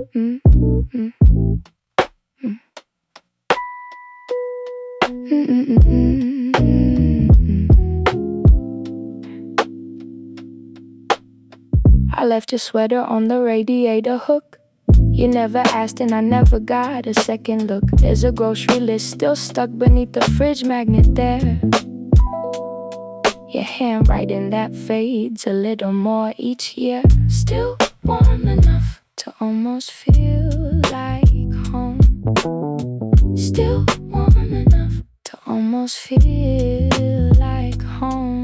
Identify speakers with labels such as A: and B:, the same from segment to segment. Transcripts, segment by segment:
A: mm, mm, mm. I left your sweater on the radiator hook. You never asked and I never got a second look. There's a grocery list still stuck beneath the fridge magnet there. Your handwriting that fades a little more each year. Still warm enough to almost feel like home. Still warm enough to almost feel like home.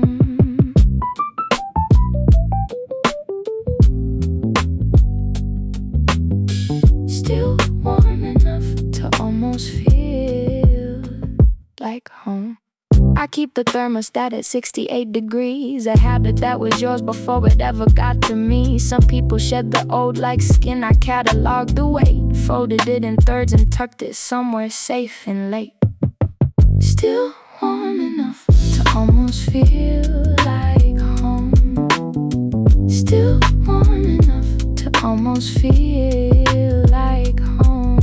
A: Still warm enough to almost feel like home. I keep the thermostat at 68 degrees, a habit that was yours before it ever got to me. Some people shed the old like skin. I cataloged the weight, folded it in thirds and tucked it somewhere safe and late. Still warm enough to almost feel like home. Still warm enough to almost feel like home.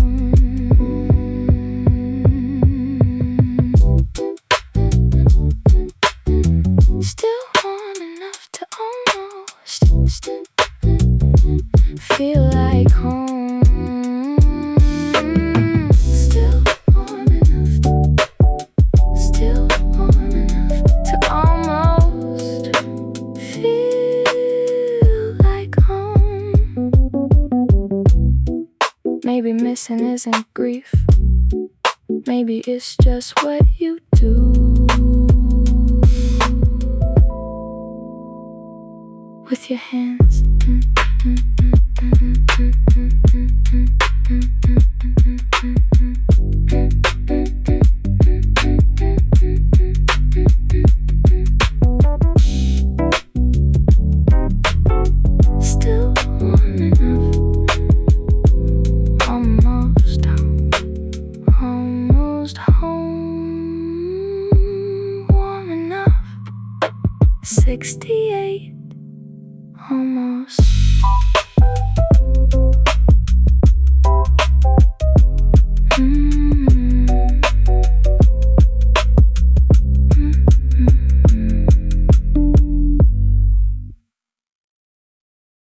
A: Still warm enough to almost feel like home. Still warm enough. Still warm enough to almost feel like home. Maybe missing isn't grief. Maybe it's just what you do with your hands. Still warm enough, almost home, warm enough. 68